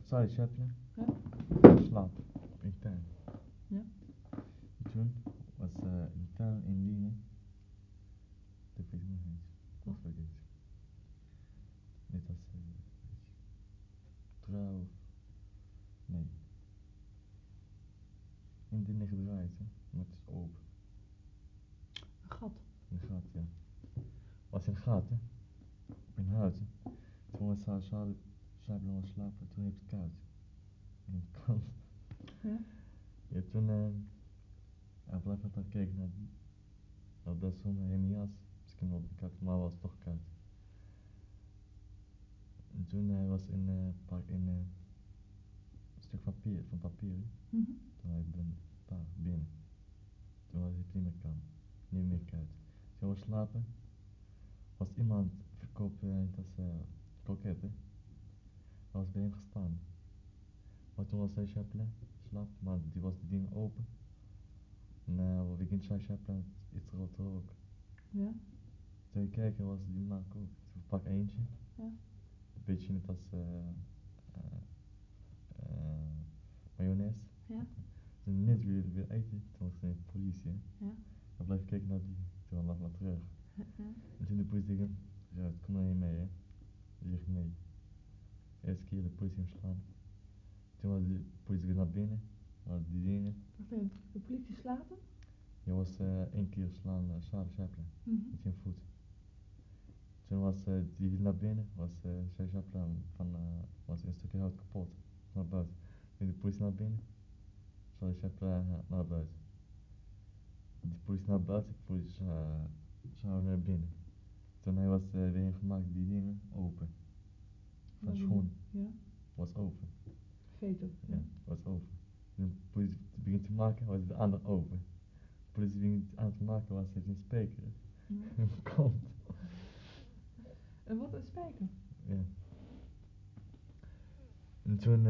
Charlie Chaplin Ja? slaapt in tuin. Ja? En toen was in tuin in dingen. Dat weet ik nog eens. Ik was vergeten. Net als trouw. Nee. In dingen gedraaid, hè. Maar het is open. Een gat. Een gat, ja. Was een gat, hè. Op een huis, hè. Toen was Charlie Chaplin was slapen. Toen heeft het koud. In het kant. Ja? Ja, toen hij blijft met haar kijken naar dat zonder een jas. Misschien op de kat, maar was toch koud. En toen hij was in een stuk van papier. Mhm. Toen hij binnen. Toen was het niet meer koud. Toen was slapen. Was iemand verkopen dat kroketten. Hij was bij hem gestaan. Maar toen was hij Chaplin slaap, maar die was de ding open. En we gingen Chaplin iets rood roken. Ja? Toen je kijken was die man ook. Toen pak eentje. Ja? Een beetje net als mayonaise. Ja? Toen net weer eten, toen was de politie. Ja? Hij bleef kijken naar die, toen lag naar terug. Ja? En toen de politie zei, ja, kom maar hier mee, hè. Hij zegt nee. Eerste keer de politie hem slaan. Toen was de politie weer naar binnen, maar die dingen. Wacht even, de politie slaat hem? Je was één keer slaan Charlie Chaplin met zijn voet. Toen was die weer naar binnen, was Charlie Chaplin was een stukje hout kapot, naar buiten. Toen de politie naar binnen, Charlie Chaplin naar buiten. De politie naar buiten, de politie Charlie naar binnen. Toen hij was weer gemaakt, die dingen open. Van schoen Ja? was open. Veter. Ja, was open. Toen de politie begint te maken, was de ander open. De politie begint aan te maken, was het een spijker. Ja. Komt. En wat een spijker? Ja. En toen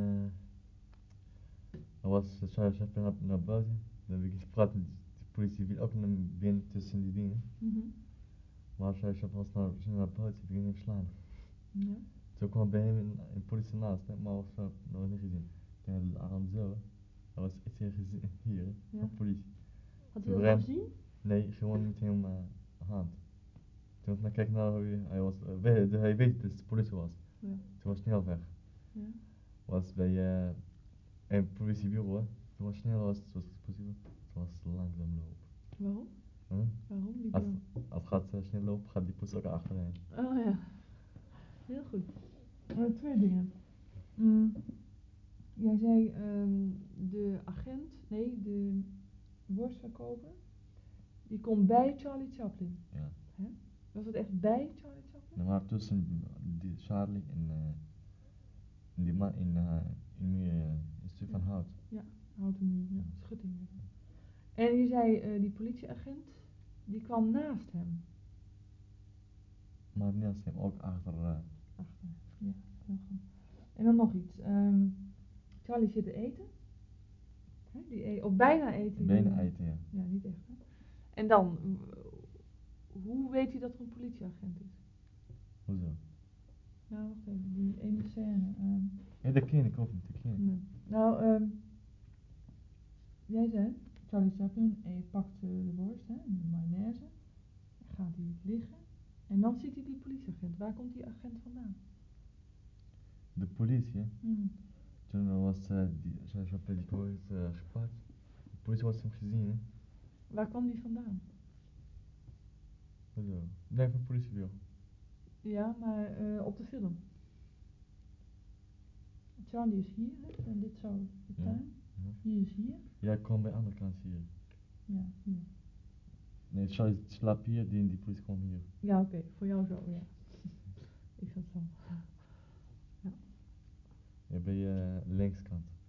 was Charlie Chaplin naar buiten. Dan begint te praten, de politie wil ook naar binnen tussen die dingen. Maar Charlie Chaplin was naar buiten, begint hem slaan. Ja? Toen kwam bij hem een politie naast, hè, maar was nog niet gezien. Toen had hij de arm zo, hij was iets hier, Ja. van politie. Had hij dat gezien? Nee, gewoon met hem hand. Toen was hij kijken naar hij was, hij weet dat het de politie was. Ja. Toen was snel weg. Ja? Was bij een politiebureau. Toen was snel was het politiebureau. Toen was het langzaam lopen. Waarom? Huh? Waarom liep hij dan? Als het gaat snel lopen, gaat die politie ook achterheen. Oh ja. Heel goed. Twee dingen. Jij zei de agent, nee, de worstverkoper, die komt bij Charlie Chaplin. Ja. Hè? Was het echt bij Charlie Chaplin? Er waren tussen die Charlie en die man in een stuk van hout. Ja, houten muur, ja, schutting. En je zei die politieagent, die kwam naast hem. Maar naast hem ook achter. Achter, ja, heel goed. En dan nog iets. Charlie zit te eten. Hè? Of bijna eten. Bijna eten, ja. Ja, niet echt. Hè? En dan, hoe weet hij dat er een politieagent is? Hoezo? Nou, wacht even, die ene scène. Ja, dat ken ik ook niet, dat ken ik. Nee. Nou, jij zei, Charlie Chaplin pakt de worst, hè, de mayonaise. Gaat hij liggen. En dan ziet hij die politieagent. Waar komt die agent vandaan? De politie, toen was die Chaplin die gepakt. De politie was hem gezien, hè. Waar kwam die vandaan? Hoezo? Nee, van het politiebureau. Ja, maar op de film. Charlie is hier, hè? En dit zo de tuin. Ja. Hier is hier. Ja, ik kwam bij de andere kant hier. Ja, hier. Nee, Charlie slaapt hier, die politie kwam hier. Ja, oké, voor jou zo, ja. Ik zat zo. Ja. Ja, bij linkskant.